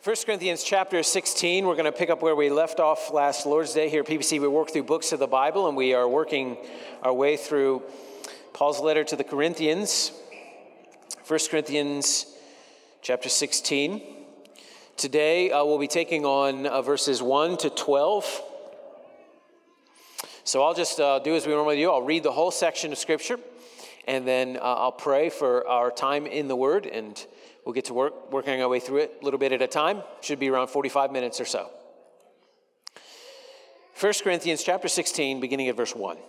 1 Corinthians chapter 16, we're going to pick up where we left off last Lord's Day here at PBC. We work through books of the Bible, and we are working our way through Paul's letter to the Corinthians. 1 Corinthians chapter 16. Today, we'll be taking on verses 1 to 12. So I'll just do as we normally do. I'll read the whole section of Scripture, and then I'll pray for our time in the Word, and we'll get to working our way through it a little bit at a time. Should be around 45 minutes or so. 1 Corinthians chapter 16, beginning at verse 1.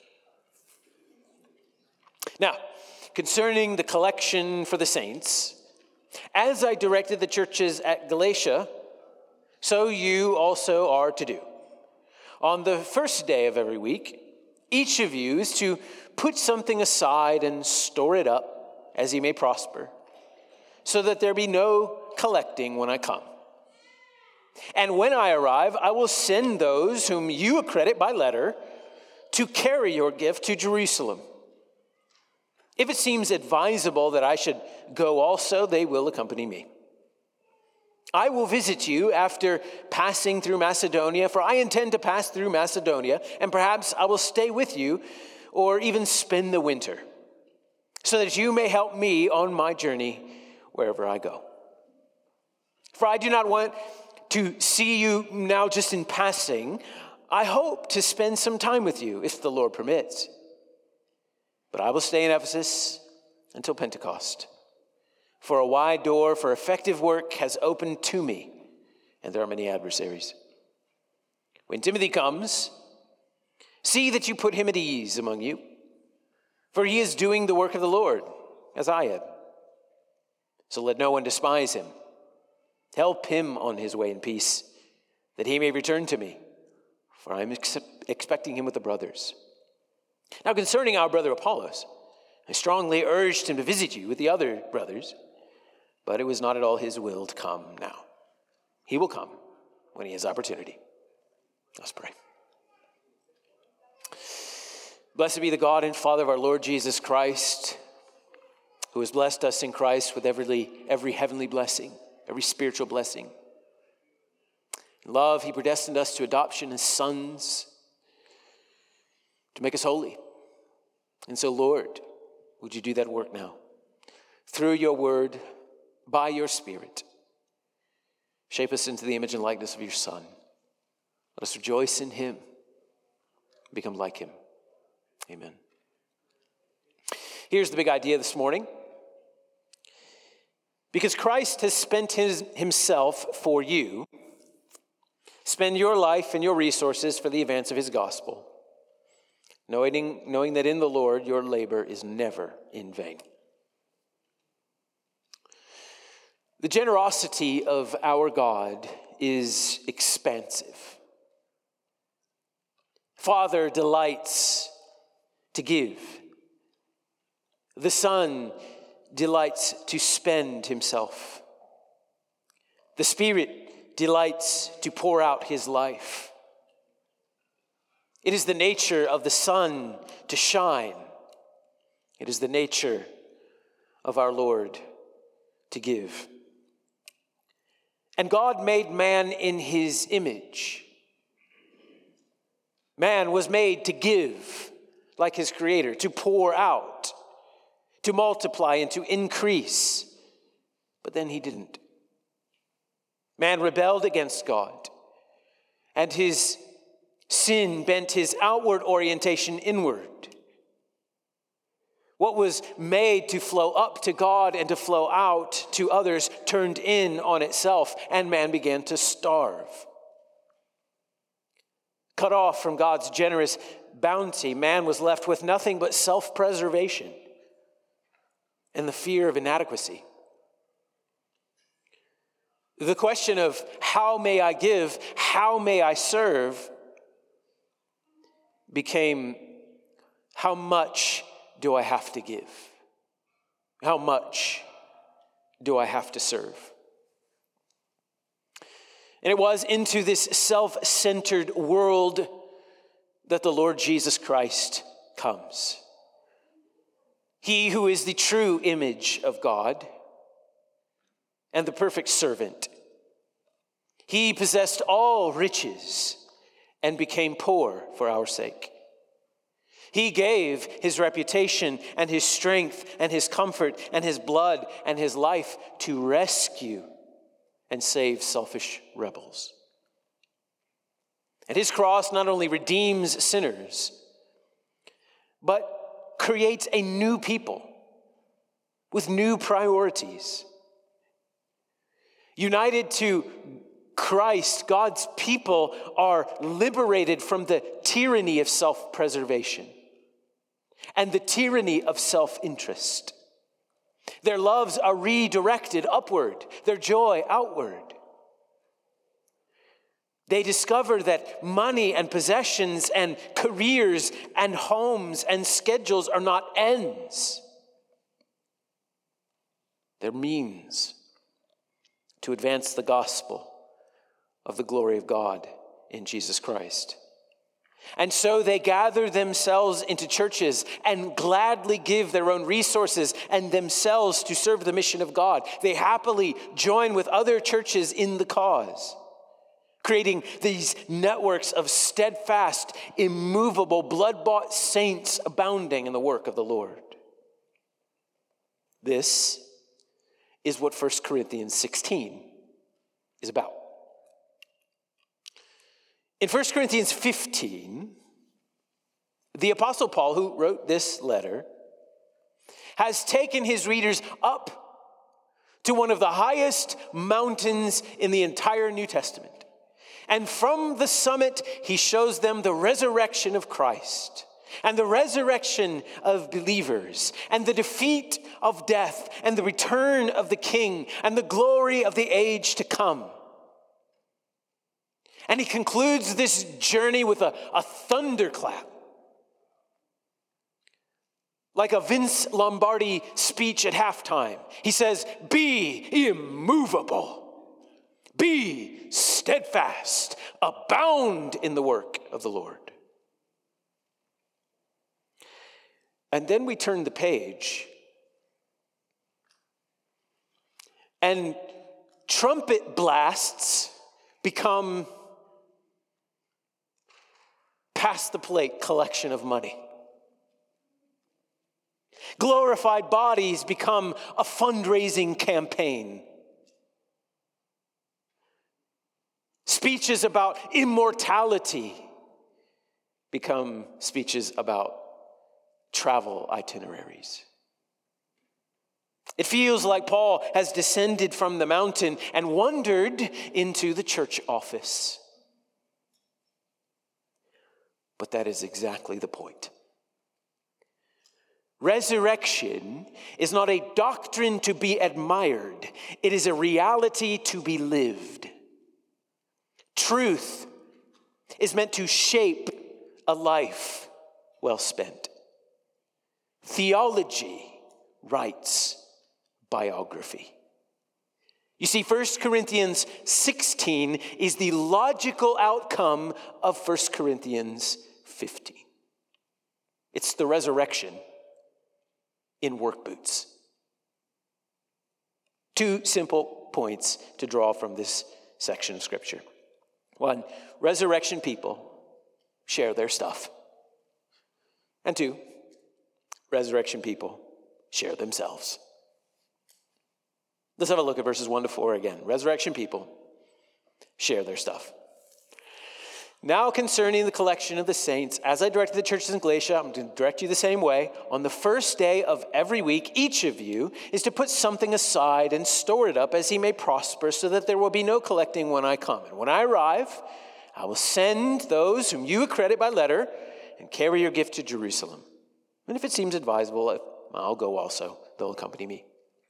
Now, concerning the collection for the saints, as I directed the churches at Galatia, so you also are to do. On the first day of every week, each of you is to put something aside and store it up as he may prosper, so that there be no collecting when I come. And when I arrive, I will send those whom you accredit by letter to carry your gift to Jerusalem. If it seems advisable that I should go also, they will accompany me. I will visit you after passing through Macedonia, for I intend to pass through Macedonia, and perhaps I will stay with you or even spend the winter, so that you may help me on my journey wherever I go. For I do not want to see you now just in passing. I hope to spend some time with you, if the Lord permits. But I will stay in Ephesus until Pentecost. For a wide door for effective work has opened to me, and there are many adversaries. When Timothy comes, see that you put him at ease among you, for he is doing the work of the Lord, as I am. So let no one despise him. Help him on his way in peace, that he may return to me, for I am expecting him with the brothers. Now concerning our brother Apollos, I strongly urged him to visit you with the other brothers, but it was not at all his will to come now. He will come when he has opportunity. Let's pray. Blessed be the God and Father of our Lord Jesus Christ, who has blessed us in Christ with every heavenly blessing, every spiritual blessing. In love, he predestined us to adoption as sons, to make us holy. And so, Lord, would you do that work now? Through your word, by your Spirit, shape us into the image and likeness of your Son. Let us rejoice in him, become like him. Amen. Here's the big idea this morning. Because Christ has spent himself for you, spend your life and your resources for the advance of his gospel, knowing that in the Lord your labor is never in vain. The generosity of our God is expansive. Father delights to give. The Son delights to spend himself. The Spirit delights to pour out his life. It is the nature of the sun to shine. It is the nature of our Lord to give. And God made man in his image. Man was made to give like his Creator, to pour out, to multiply and to increase. But then he didn't. Man rebelled against God, and his sin bent his outward orientation inward. What was made to flow up to God and to flow out to others turned in on itself, and man began to starve. Cut off from God's generous bounty, man was left with nothing but self-preservation and the fear of inadequacy. The question of how may I give, how may I serve, became how much do I have to give? How much do I have to serve? And it was into this self-centered world that the Lord Jesus Christ comes. He who is the true image of God and the perfect servant. He possessed all riches and became poor for our sake. He gave his reputation and his strength and his comfort and his blood and his life to rescue and save selfish rebels. And his cross not only redeems sinners, but creates a new people with new priorities. United to Christ, God's people are liberated from the tyranny of self-preservation and the tyranny of self-interest. Their loves are redirected upward, their joy outward. They discover that money and possessions and careers and homes and schedules are not ends. They're means to advance the gospel of the glory of God in Jesus Christ. And so they gather themselves into churches and gladly give their own resources and themselves to serve the mission of God. They happily join with other churches in the cause, creating these networks of steadfast, immovable, blood-bought saints abounding in the work of the Lord. This is what 1 Corinthians 16 is about. In 1 Corinthians 15, the Apostle Paul, who wrote this letter, has taken his readers up to one of the highest mountains in the entire New Testament. And from the summit, he shows them the resurrection of Christ and the resurrection of believers and the defeat of death and the return of the King and the glory of the age to come. And he concludes this journey with a thunderclap. Like a Vince Lombardi speech at halftime. He says, "Be immovable. Be steadfast. Abound in the work of the Lord." And then we turn the page. And trumpet blasts become pass the plate collection of money. Glorified bodies become a fundraising campaign. Speeches about immortality become speeches about travel itineraries. It feels like Paul has descended from the mountain and wandered into the church office. But that is exactly the point. Resurrection is not a doctrine to be admired. It is a reality to be lived. Truth is meant to shape a life well spent. Theology writes biography. You see, 1 Corinthians 16 is the logical outcome of 1 Corinthians 15. It's the resurrection in work boots. Two simple points to draw from this section of Scripture. One, resurrection people share their stuff. And two, resurrection people share themselves. Let's have a look at verses 1 to 4 again. Resurrection people share their stuff. Now concerning the collection of the saints, as I directed the churches in Galatia, I'm going to direct you the same way. On the first day of every week, each of you is to put something aside and store it up as he may prosper, so that there will be no collecting when I come. And when I arrive, I will send those whom you accredit by letter and carry your gift to Jerusalem. And if it seems advisable, I'll go also. They'll accompany me.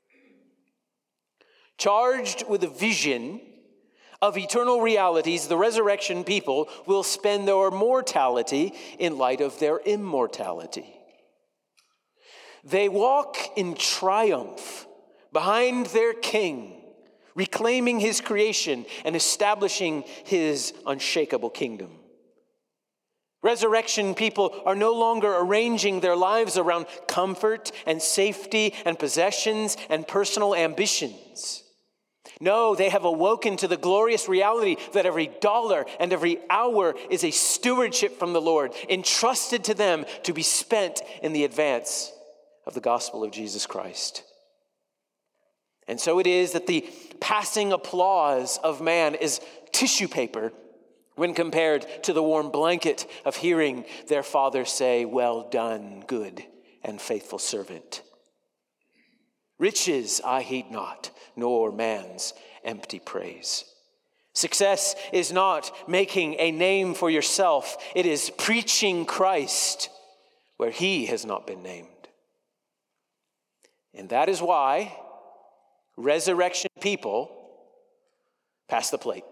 Charged with a vision of eternal realities, the resurrection people will spend their mortality in light of their immortality. They walk in triumph behind their King, reclaiming his creation and establishing his unshakable kingdom. Resurrection people are no longer arranging their lives around comfort and safety and possessions and personal ambitions. No, they have awoken to the glorious reality that every dollar and every hour is a stewardship from the Lord, entrusted to them to be spent in the advance of the gospel of Jesus Christ. And so it is that the passing applause of man is tissue paper when compared to the warm blanket of hearing their Father say, "Well done, good and faithful servant. Riches I heed not, nor man's empty praise." Success is not making a name for yourself. It is preaching Christ where he has not been named. And that is why resurrection people pass the plate.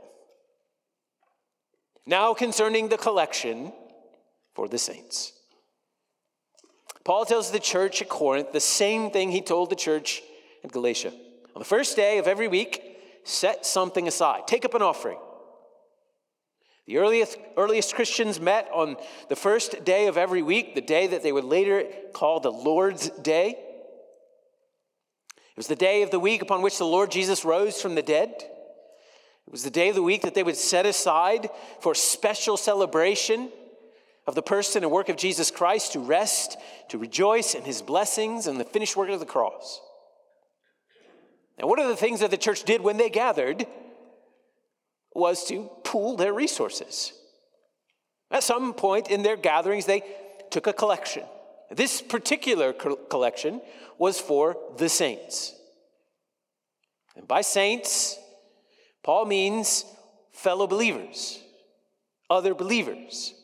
Now concerning the collection for the saints. Paul tells the church at Corinth the same thing he told the church at Galatia. On the first day of every week, set something aside. Take up an offering. The earliest Christians met on the first day of every week, the day that they would later call the Lord's Day. It was the day of the week upon which the Lord Jesus rose from the dead. It was the day of the week that they would set aside for special celebration of the person and work of Jesus Christ, to rest, to rejoice in his blessings and the finished work of the cross. And one of the things that the church did when they gathered was to pool their resources. At some point in their gatherings, they took a collection. This particular collection was for the saints. And by saints, Paul means fellow believers, other believers.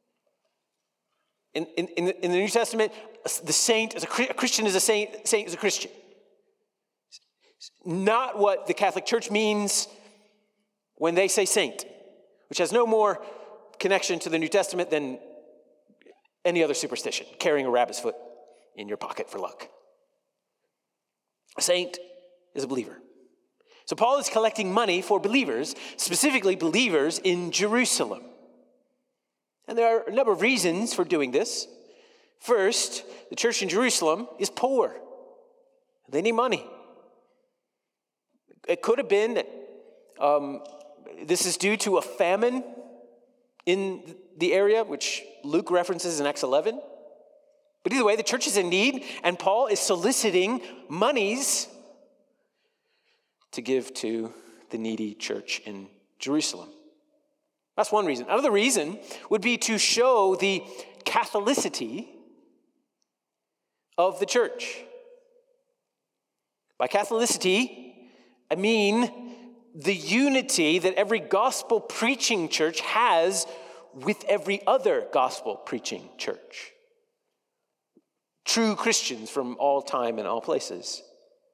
In the New Testament, the saint, a Christian is a saint is a Christian. Not what the Catholic Church means when they say saint, which has no more connection to the New Testament than any other superstition, carrying a rabbit's foot in your pocket for luck. A saint is a believer. So Paul is collecting money for believers, specifically believers in Jerusalem. And there are a number of reasons for doing this. First, the church in Jerusalem is poor. They need money. It could have been that this is due to a famine in the area, which Luke references in Acts 11. But either way, the church is in need, and Paul is soliciting monies to give to the needy church in Jerusalem. That's one reason. Another reason would be to show the Catholicity of the church. By Catholicity, I mean the unity that every gospel preaching church has with every other gospel preaching church. True Christians from all time and all places.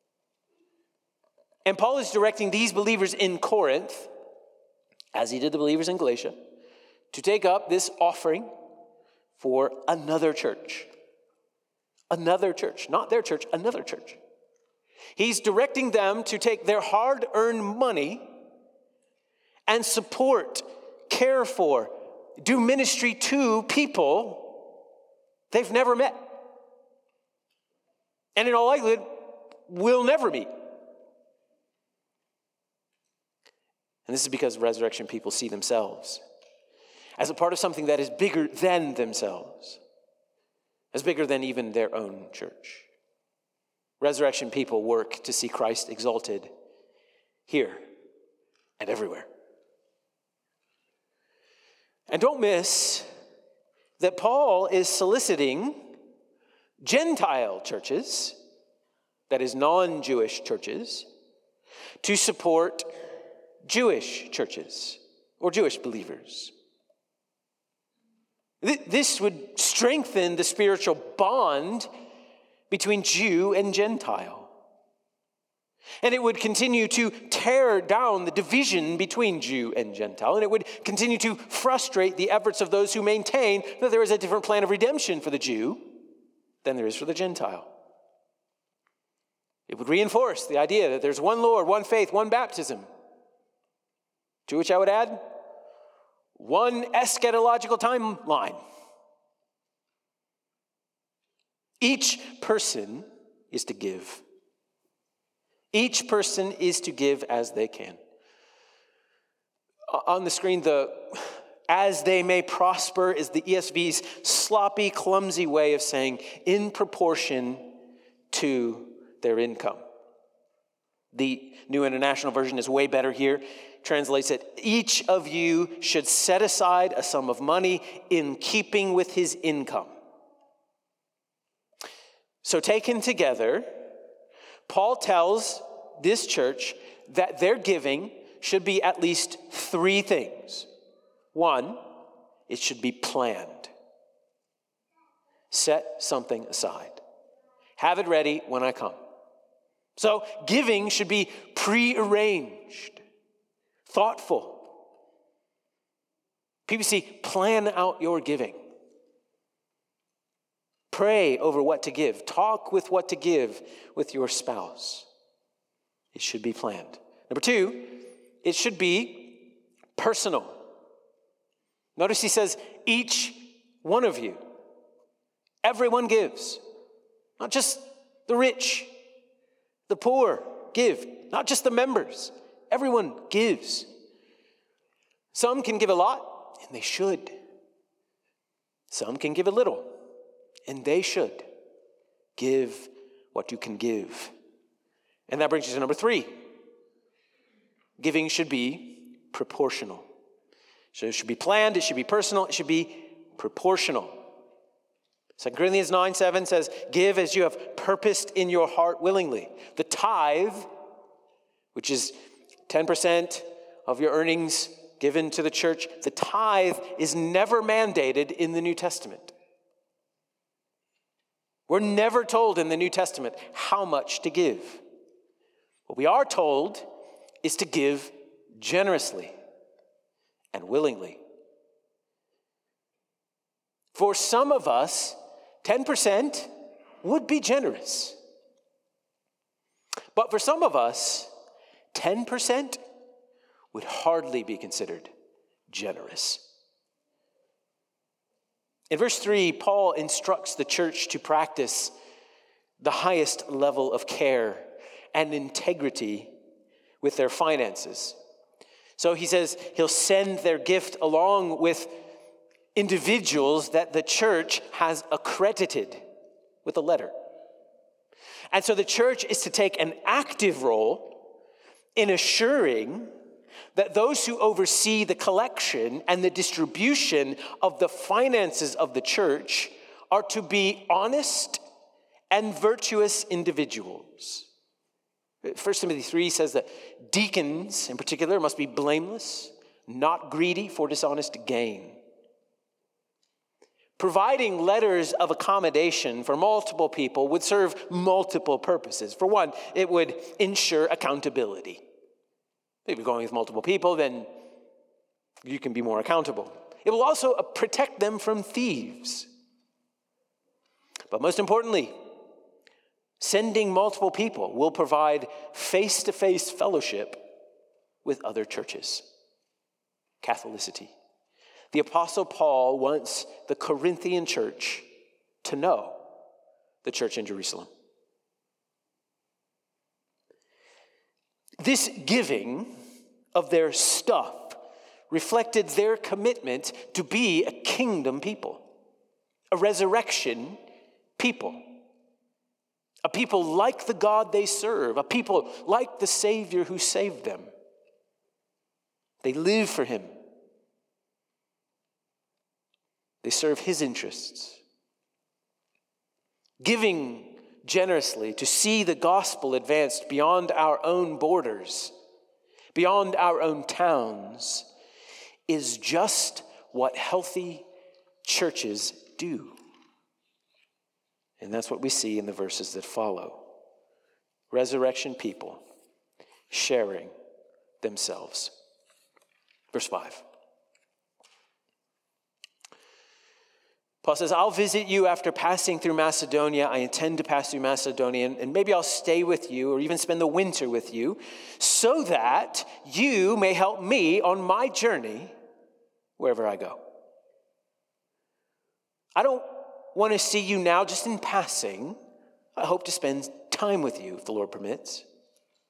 And Paul is directing these believers in Corinth, as he did the believers in Galatia, to take up this offering for another church. Another church, not their church, another church. He's directing them to take their hard-earned money and support, care for, do ministry to people they've never met. And in all likelihood, will never meet. And this is because resurrection people see themselves as a part of something that is bigger than themselves, as bigger than even their own church. Resurrection people work to see Christ exalted here and everywhere. And don't miss that Paul is soliciting Gentile churches, that is non-Jewish churches, to support Jewish churches or Jewish believers. This would strengthen the spiritual bond between Jew and Gentile. And it would continue to tear down the division between Jew and Gentile. And it would continue to frustrate the efforts of those who maintain that there is a different plan of redemption for the Jew than there is for the Gentile. It would reinforce the idea that there's one Lord, one faith, one baptism. To which I would add, one eschatological timeline. Each person is to give. Each person is to give as they can. On the screen, the "as they may prosper" is the ESV's sloppy, clumsy way of saying in proportion to their income. The New International Version is way better here. Translates it, each of you should set aside a sum of money in keeping with his income. So taken together, Paul tells this church that their giving should be at least three things. One, it should be planned. Set something aside. Have it ready when I come. So giving should be prearranged, thoughtful. PBC, plan out your giving. Pray over what to give. Talk with what to give with your spouse. It should be planned. Number two, it should be personal. Notice he says, each one of you. Everyone gives. Not just the rich, the poor give. Not just the members. Everyone gives. Some can give a lot, and they should. Some can give a little, and they should. Give what you can give. And that brings you to number three. Giving should be proportional. So it should be planned, it should be personal, it should be proportional. 2 Corinthians 9:7 says, give as you have purposed in your heart willingly. The tithe, which is 10% of your earnings given to the church, the tithe is never mandated in the New Testament. We're never told in the New Testament how much to give. What we are told is to give generously and willingly. For some of us, 10% would be generous. But for some of us, 10% would hardly be considered generous. In verse 3, Paul instructs the church to practice the highest level of care and integrity with their finances. So he says he'll send their gift along with individuals that the church has accredited with a letter. And so the church is to take an active role in assuring that those who oversee the collection and the distribution of the finances of the church are to be honest and virtuous individuals. 1 Timothy 3 says that deacons, in particular, must be blameless, not greedy for dishonest gain. Providing letters of accommodation for multiple people would serve multiple purposes. For one, it would ensure accountability. If you're going with multiple people, then you can be more accountable. It will also protect them from thieves. But most importantly, sending multiple people will provide face-to-face fellowship with other churches. Catholicity. The Apostle Paul wants the Corinthian church to know the church in Jerusalem. This giving of their stuff reflected their commitment to be a kingdom people, a resurrection people, a people like the God they serve, a people like the Savior who saved them. They live for him. They serve his interests. Giving generously to see the gospel advanced beyond our own borders, beyond our own towns, is just what healthy churches do. And that's what we see in the verses that follow. Resurrection people sharing themselves. Verse 5. Paul says, I'll visit you after passing through Macedonia. I intend to pass through Macedonia, and maybe I'll stay with you or even spend the winter with you so that you may help me on my journey wherever I go. I don't want to see you now just in passing. I hope to spend time with you if the Lord permits.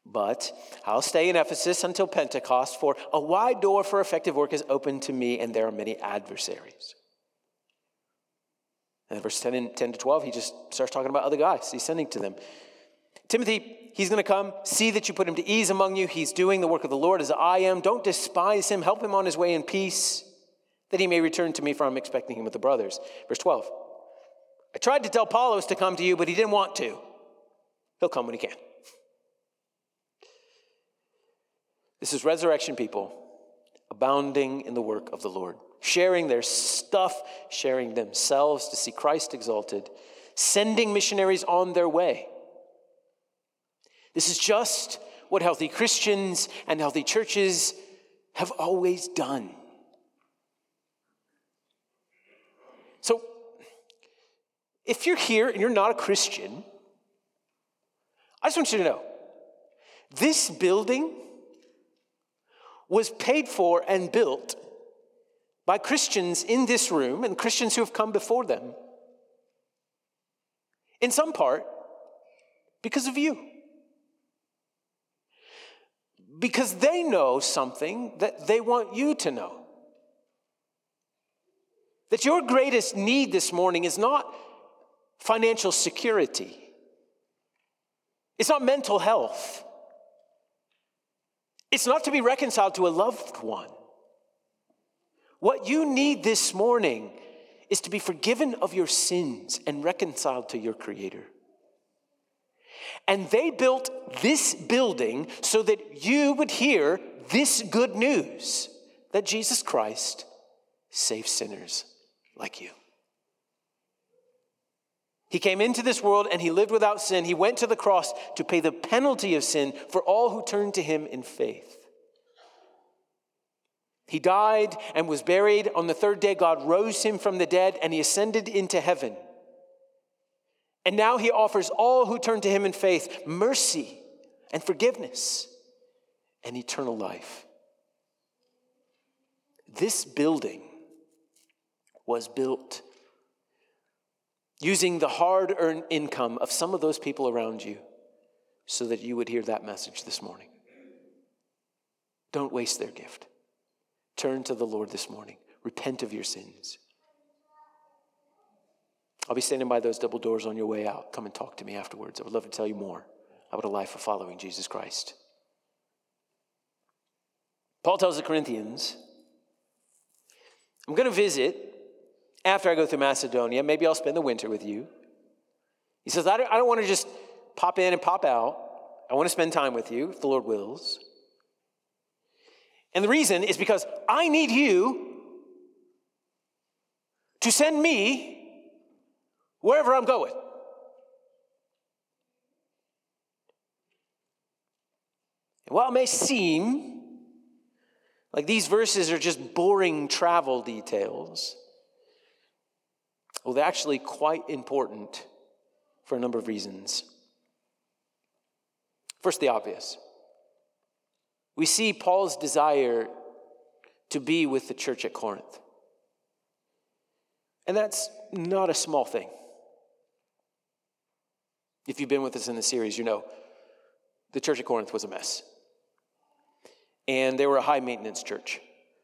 But I'll stay in Ephesus until Pentecost, for a wide door for effective work is open to me, and there are many adversaries. And in verse 10 to 12, he just starts talking about other guys he's sending to them. Timothy, he's going to come. See that you put him to ease among you. He's doing the work of the Lord as I am. Don't despise him. Help him on his way in peace, that he may return to me, for I'm expecting him with the brothers. Verse 12. I tried to tell Apollos to come to you, but he didn't want to. He'll come when he can. This is resurrection people abounding in the work of the Lord, sharing their stuff, sharing themselves to see Christ exalted, sending missionaries on their way. This is just what healthy Christians and healthy churches have always done. So, if you're here and you're not a Christian, I just want you to know, this building was paid for and built by Christians in this room and Christians who have come before them, in some part because of you. Because they know something that they want you to know. That your greatest need this morning is not financial security. It's not mental health. It's not to be reconciled to a loved one. What you need this morning is to be forgiven of your sins and reconciled to your Creator. And they built this building so that you would hear this good news, that Jesus Christ saves sinners like you. He came into this world and he lived without sin. He went to the cross to pay the penalty of sin for all who turn to him in faith. He died and was buried. On the third day, God rose him from the dead and he ascended into heaven. And now he offers all who turn to him in faith mercy and forgiveness and eternal life. This building was built using the hard-earned income of some of those people around you so that you would hear that message this morning. Don't waste their gift. Turn to the Lord this morning. Repent of your sins. I'll be standing by those double doors on your way out. Come and talk to me afterwards. I would love to tell you more about a life of following Jesus Christ. Paul tells the Corinthians, I'm going to visit after I go through Macedonia. Maybe I'll spend the winter with you. He says, I don't want to just pop in and pop out. I want to spend time with you, if the Lord wills. And the reason is because I need you to send me wherever I'm going. And while it may seem like these verses are just boring travel details, well, they're actually quite important for a number of reasons. First, the obvious. We see Paul's desire to be with the church at Corinth. And that's not a small thing. If you've been with us in the series, you know the church at Corinth was a mess. And they were a high-maintenance church.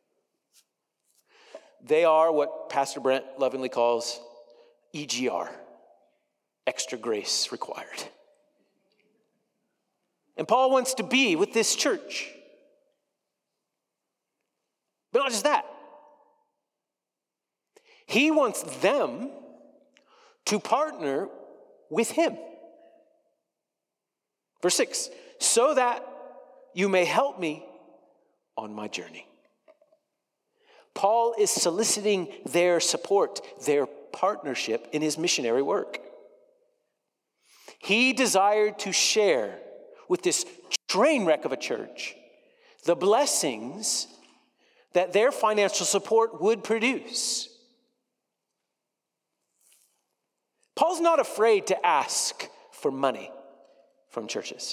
They are what Pastor Brent lovingly calls EGR, extra grace required. And Paul wants to be with this church. But not just that. He wants them to partner with him. Verse 6, so that you may help me on my journey. Paul is soliciting their support, their partnership in his missionary work. He desired to share with this train wreck of a church the blessings that their financial support would produce. Paul's not afraid to ask for money from churches,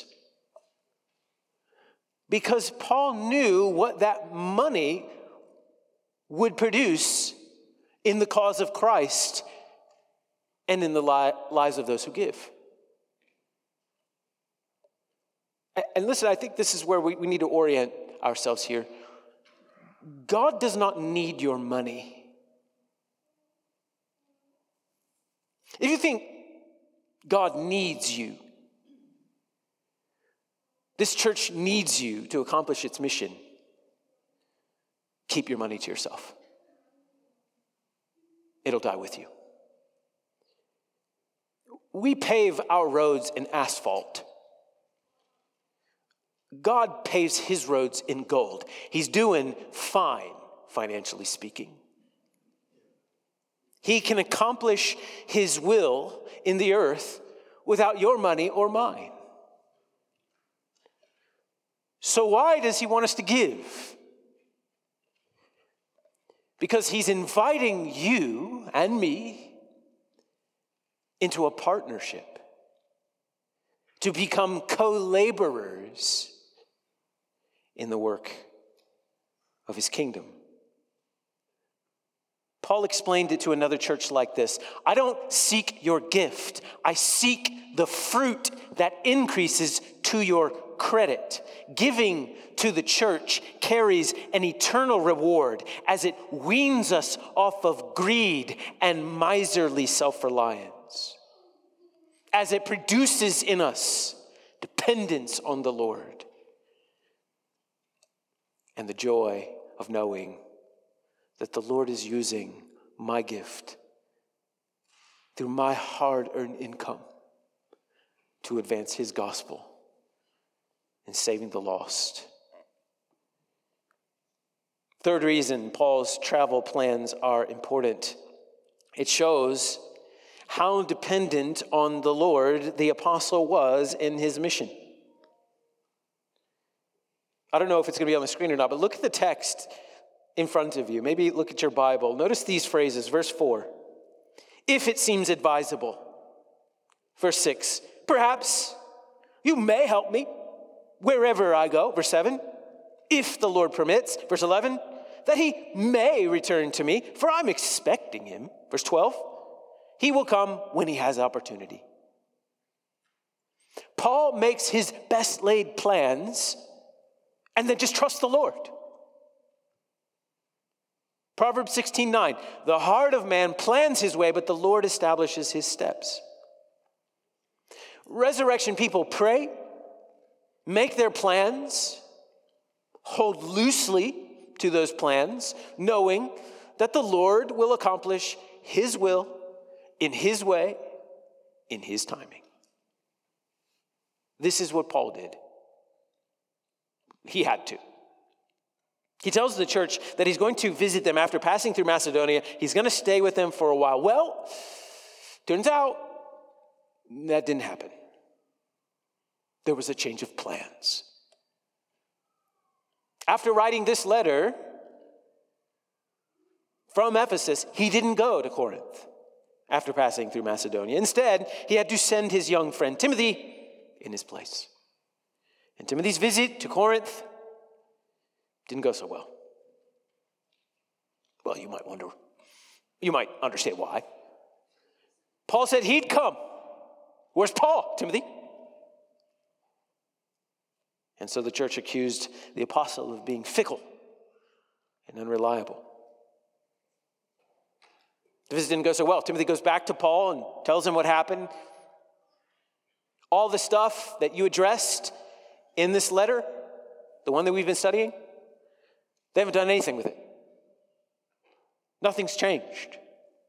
because Paul knew what that money would produce in the cause of Christ and in the lives of those who give. And listen, I think this is where we need to orient ourselves here. God does not need your money. If you think God needs you, this church needs you to accomplish its mission, keep your money to yourself. It'll die with you. We pave our roads in asphalt. God paves his roads in gold. He's doing fine, financially speaking. He can accomplish his will in the earth without your money or mine. So why does he want us to give? Because he's inviting you and me into a partnership to become co-laborers in the work of his kingdom. Paul explained it to another church like this: I don't seek your gift. I seek the fruit that increases to your credit. Giving to the church carries an eternal reward as it weans us off of greed and miserly self-reliance, as it produces in us dependence on the Lord and the joy of knowing that the Lord is using my gift through my hard-earned income to advance his gospel and saving the lost. Third reason Paul's travel plans are important. It shows how dependent on the Lord the apostle was in his mission. I don't know if it's going to be on the screen or not, but look at the text in front of you. Maybe look at your Bible. Notice these phrases. Verse 4, if it seems advisable. Verse 6, perhaps you may help me wherever I go. Verse 7, if the Lord permits. Verse 11, that he may return to me, for I'm expecting him. Verse 12, he will come when he has opportunity. Paul makes his best laid plans and then just trusts the Lord. Proverbs 16:9, the heart of man plans his way, but the Lord establishes his steps. Resurrection people pray, make their plans, hold loosely to those plans, knowing that the Lord will accomplish his will in his way, in his timing. This is what Paul did. He had to. He tells the church that he's going to visit them after passing through Macedonia. He's going to stay with them for a while. Well, turns out that didn't happen. There was a change of plans. After writing this letter from Ephesus, he didn't go to Corinth after passing through Macedonia. Instead, he had to send his young friend Timothy in his place. And Timothy's visit to Corinth didn't go so well. Well, you might wonder, you might understand why. Paul said he'd come. Where's Paul, Timothy? And so the church accused the apostle of being fickle and unreliable. The visit didn't go so well. Timothy goes back to Paul and tells him what happened. All the stuff that you addressed in this letter, the one that we've been studying, they haven't done anything with it. Nothing's changed.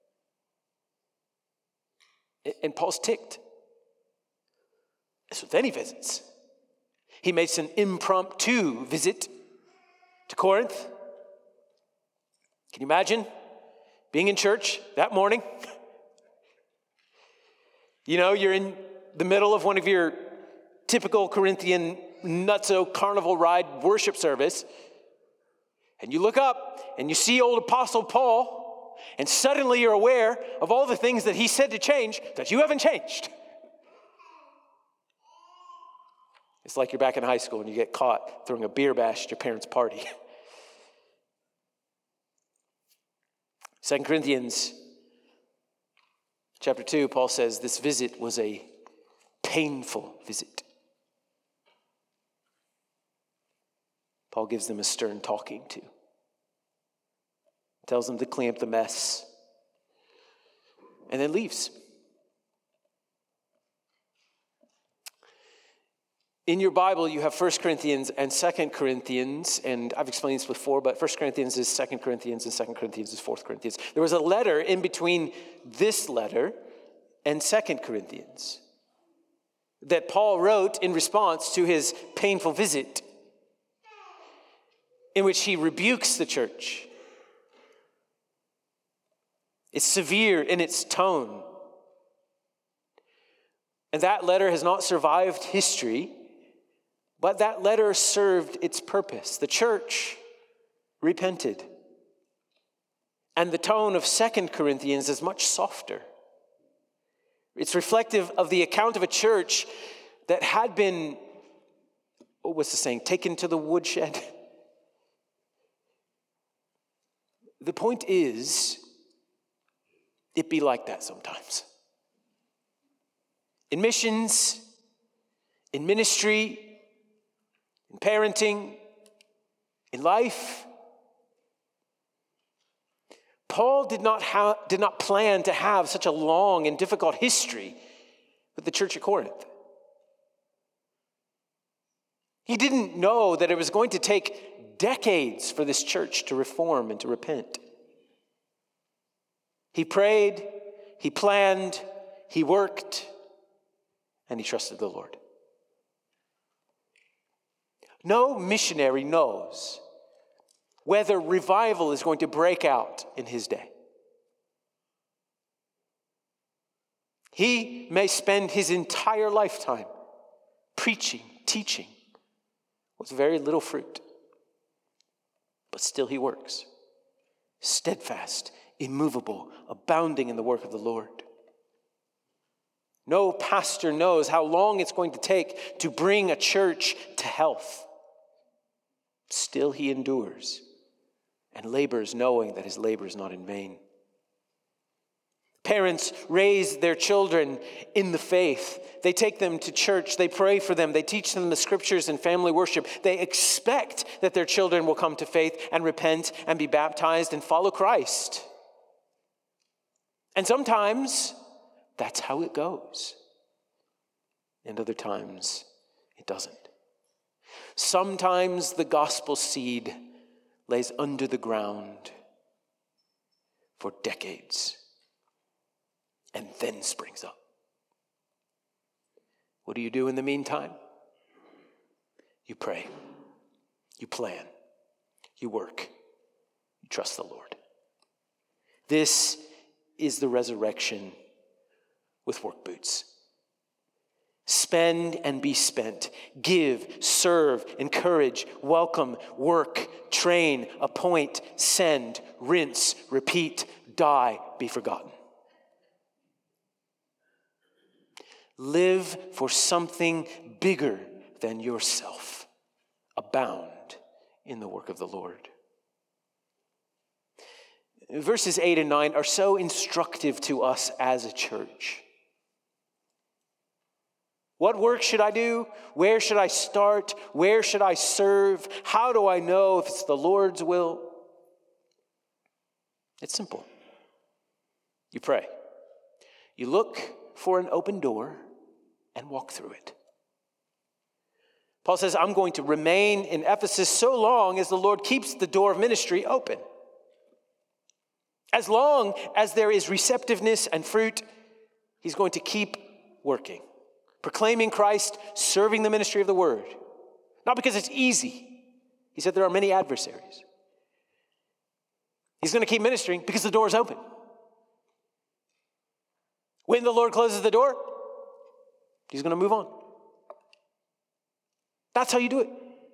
And Paul's ticked. As with any visits. He makes an impromptu visit to Corinth. Can you imagine being in church that morning? You know, you're in the middle of one of your typical Corinthian nutso carnival ride worship service, and you look up and you see old Apostle Paul, and suddenly you're aware of all the things that he said to change that you haven't changed. It's like you're back in high school and you get caught throwing a beer bash at your parents' party. 2 Corinthians chapter 2, Paul says this visit was a painful visit. Paul gives them a stern talking to. Tells them to clean up the mess. And then leaves. In your Bible, you have 1 Corinthians and 2 Corinthians, and I've explained this before, but 1 Corinthians is 2 Corinthians, and 2 Corinthians is 4 Corinthians. There was a letter in between this letter and 2 Corinthians that Paul wrote in response to his painful visit, in which he rebukes the church. It's severe in its tone. And that letter has not survived history, but that letter served its purpose. The church repented. And the tone of 2 Corinthians is much softer. It's reflective of the account of a church that had been, what's the saying, taken to the woodshed. The point is, it be like that sometimes. In missions, in ministry, in parenting, in life. Paul did not plan to have such a long and difficult history with the church at Corinth. He didn't know that it was going to take decades for this church to reform and to repent. He prayed, he planned, he worked, and he trusted the Lord. No missionary knows whether revival is going to break out in his day. He may spend his entire lifetime preaching, teaching, with very little fruit. But still he works, steadfast, immovable, abounding in the work of the Lord. No pastor knows how long it's going to take to bring a church to health. Still he endures and labors, knowing that his labor is not in vain. Parents raise their children in the faith. They take them to church. They pray for them. They teach them the scriptures and family worship. They expect that their children will come to faith and repent and be baptized and follow Christ. And sometimes that's how it goes. And other times it doesn't. Sometimes the gospel seed lays under the ground for decades and then springs up. What do you do in the meantime? You pray, you plan, you work, you trust the Lord. This is the resurrection with work boots. Spend and be spent. Give, serve, encourage, welcome, work, train, appoint, send, rinse, repeat, die, be forgotten. Live for something bigger than yourself. Abound in the work of the Lord. Verses 8 and 9 are so instructive to us as a church. What work should I do? Where should I start? Where should I serve? How do I know if it's the Lord's will? It's simple. You pray. You look for an open door and walk through it. Paul says, I'm going to remain in Ephesus so long as the Lord keeps the door of ministry open. As long as there is receptiveness and fruit, he's going to keep working. Proclaiming Christ, serving the ministry of the word. Not because it's easy. He said there are many adversaries. He's going to keep ministering because the door is open. When the Lord closes the door, he's going to move on. That's how you do it.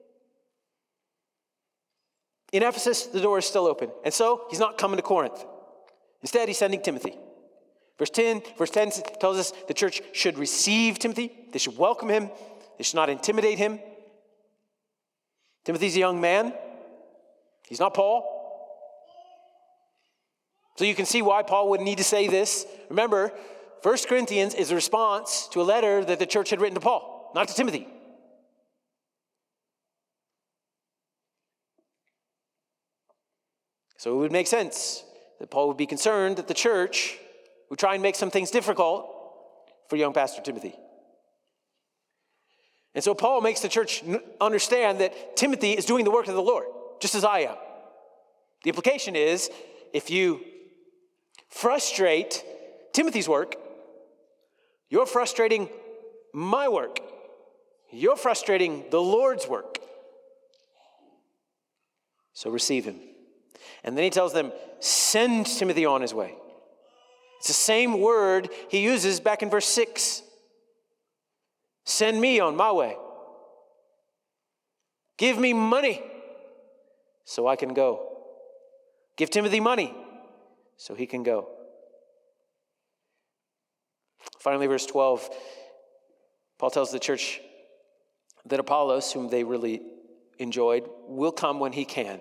In Ephesus, the door is still open. And so, he's not coming to Corinth. Instead, he's sending Timothy. Verse 10 tells us the church should receive Timothy. They should welcome him. They should not intimidate him. Timothy's a young man. He's not Paul. So you can see why Paul would need to say this. Remember, 1 Corinthians is a response to a letter that the church had written to Paul, not to Timothy. So it would make sense that Paul would be concerned that the church would try and make some things difficult for young Pastor Timothy. And so Paul makes the church understand that Timothy is doing the work of the Lord, just as I am. The implication is, if you frustrate Timothy's work, you're frustrating my work. You're frustrating the Lord's work. So receive him. And then he tells them, send Timothy on his way. It's the same word he uses back in verse 6. Send me on my way. Give me money so I can go. Give Timothy money so he can go. Finally, verse 12, Paul tells the church that Apollos, whom they really enjoyed, will come when he can.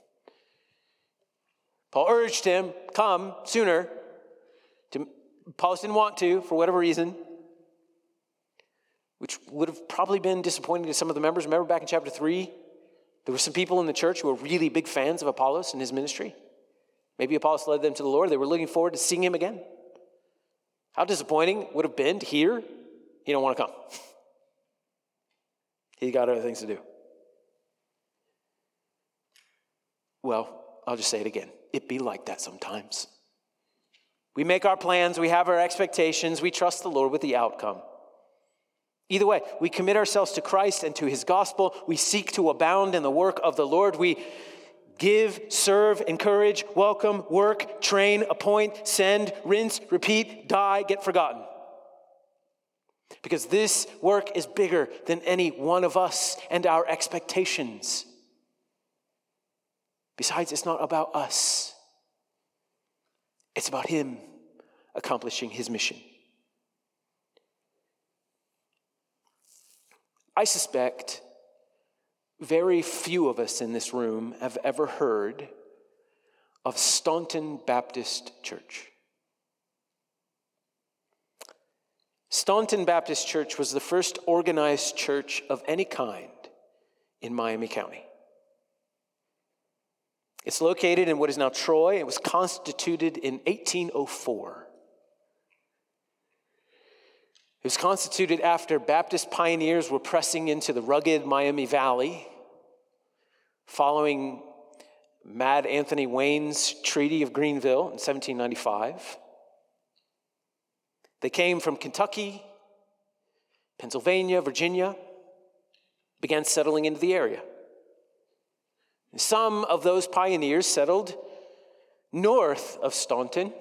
Paul urged him, come sooner. Apollos didn't want to, for whatever reason, which would have probably been disappointing to some of the members. Remember back in chapter 3, there were some people in the church who were really big fans of Apollos and his ministry. Maybe Apollos led them to the Lord. They were looking forward to seeing him again. How disappointing would have been to hear he don't want to come. He got other things to do. Well, I'll just say it again. It be like that sometimes. We make our plans, we have our expectations, we trust the Lord with the outcome. Either way, we commit ourselves to Christ and to his gospel. We seek to abound in the work of the Lord. We give, serve, encourage, welcome, work, train, appoint, send, rinse, repeat, die, get forgotten. Because this work is bigger than any one of us and our expectations. Besides, it's not about us. It's about him accomplishing his mission. I suspect very few of us in this room have ever heard of Staunton Baptist Church. Staunton Baptist Church was the first organized church of any kind in Miami County. It's located in what is now Troy. It was constituted in 1804. It was constituted after Baptist pioneers were pressing into the rugged Miami Valley following Mad Anthony Wayne's Treaty of Greenville in 1795. They came from Kentucky, Pennsylvania, Virginia, began settling into the area. And some of those pioneers settled north of Staunton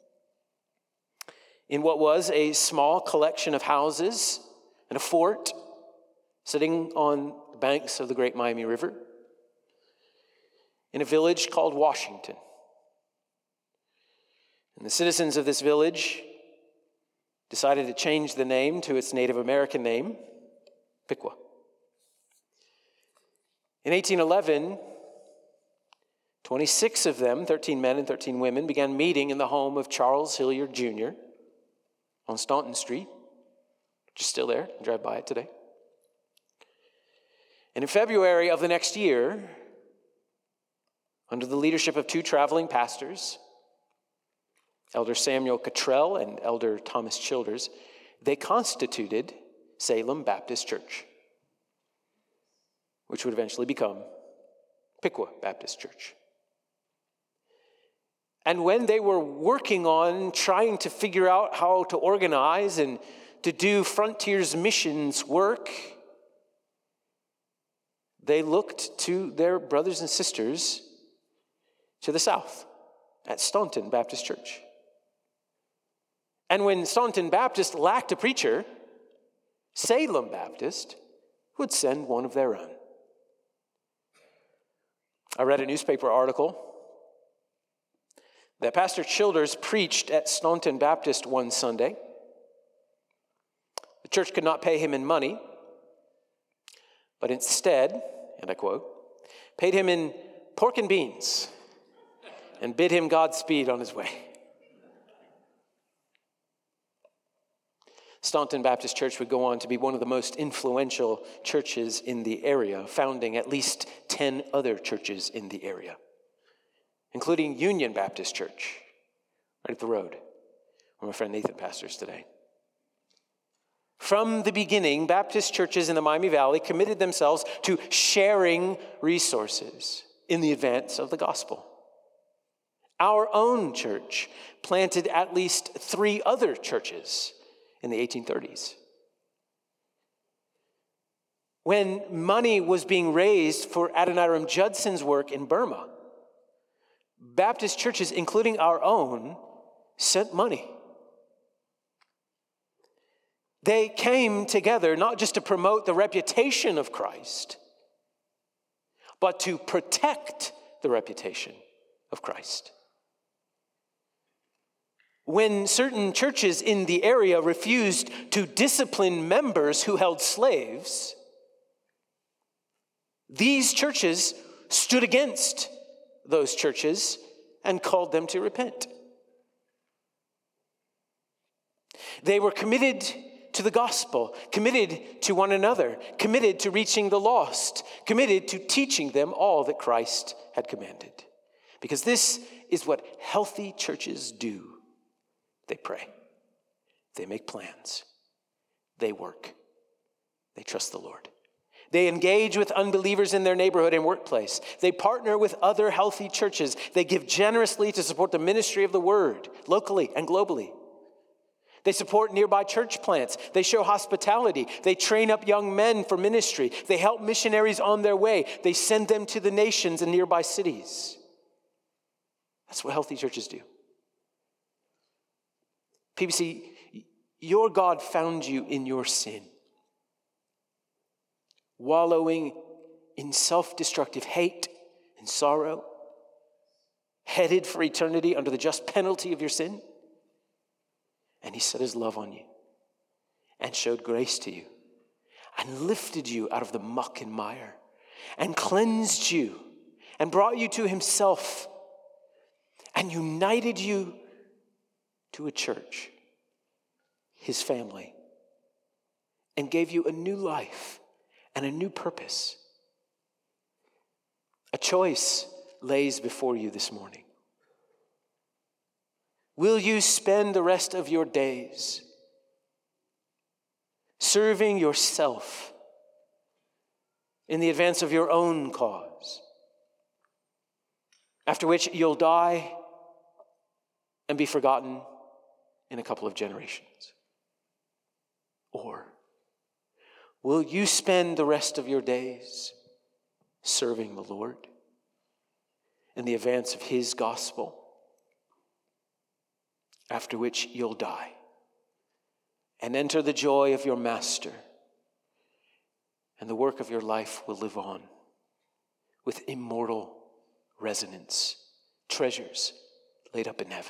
in what was a small collection of houses and a fort sitting on the banks of the Great Miami River in a village called Washington. And the citizens of this village decided to change the name to its Native American name, Piqua. In 1811, 26 of them, 13 men and 13 women, began meeting in the home of Charles Hilliard Jr. on Staunton Street, which is still there. You drive by it today. And in February of the next year, under the leadership of two traveling pastors, Elder Samuel Cottrell and Elder Thomas Childers, they constituted Salem Baptist Church, which would eventually become Piqua Baptist Church. And when they were working on trying to figure out how to organize and to do Frontiers missions work, they looked to their brothers and sisters to the south at Staunton Baptist Church. And when Staunton Baptist lacked a preacher, Salem Baptist would send one of their own. I read a newspaper article that Pastor Childers preached at Staunton Baptist one Sunday. The church could not pay him in money, but instead, and I quote, paid him in pork and beans and bid him Godspeed on his way. Staunton Baptist Church would go on to be one of the most influential churches in the area, founding at least 10 other churches in the area. including Union Baptist Church, right up the road, where my friend Nathan pastors today. From the beginning, Baptist churches in the Miami Valley committed themselves to sharing resources in the advance of the gospel. Our own church planted at least 3 other churches in the 1830s. When money was being raised for Adoniram Judson's work in Burma, Baptist churches, including our own, sent money. They came together not just to promote the reputation of Christ, but to protect the reputation of Christ. When certain churches in the area refused to discipline members who held slaves, these churches stood against those churches and called them to repent. They were committed to the gospel, committed to one another, committed to reaching the lost, committed to teaching them all that Christ had commanded. Because this is what healthy churches do. They pray. They make plans. They work. They trust the Lord. They engage with unbelievers in their neighborhood and workplace. They partner with other healthy churches. They give generously to support the ministry of the word, locally and globally. They support nearby church plants. They show hospitality. They train up young men for ministry. They help missionaries on their way. They send them to the nations and nearby cities. That's what healthy churches do. PBC, your God found you in your sin, wallowing in self-destructive hate and sorrow, headed for eternity under the just penalty of your sin. And he set his love on you and showed grace to you and lifted you out of the muck and mire and cleansed you and brought you to himself and united you to a church, his family, and gave you a new life and a new purpose. A choice lays before you this morning. Will you spend the rest of your days serving yourself in the advance of your own cause, after which you'll die and be forgotten in a couple of generations? Or will you spend the rest of your days serving the Lord in the advance of his gospel, after which you'll die and enter the joy of your master, and the work of your life will live on with immortal resonance, treasures laid up in heaven?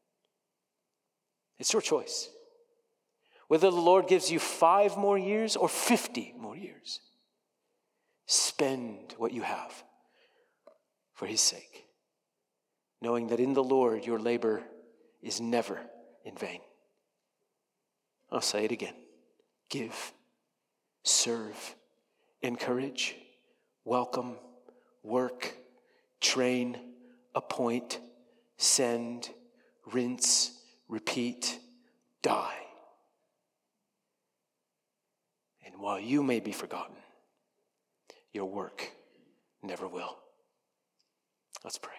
It's your choice. Whether the Lord gives you 5 more years or 50 more years, spend what you have for his sake, knowing that in the Lord your labor is never in vain. I'll say it again. Give, serve, encourage, welcome, work, train, appoint, send, rinse, repeat, die. And while you may be forgotten, your work never will. Let's pray.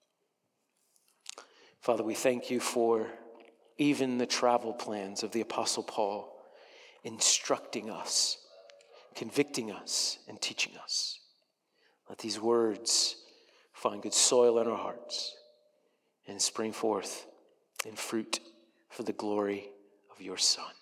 Father, we thank you for even the travel plans of the Apostle Paul, instructing us, convicting us, and teaching us. Let these words find good soil in our hearts and spring forth in fruit for the glory of your Son.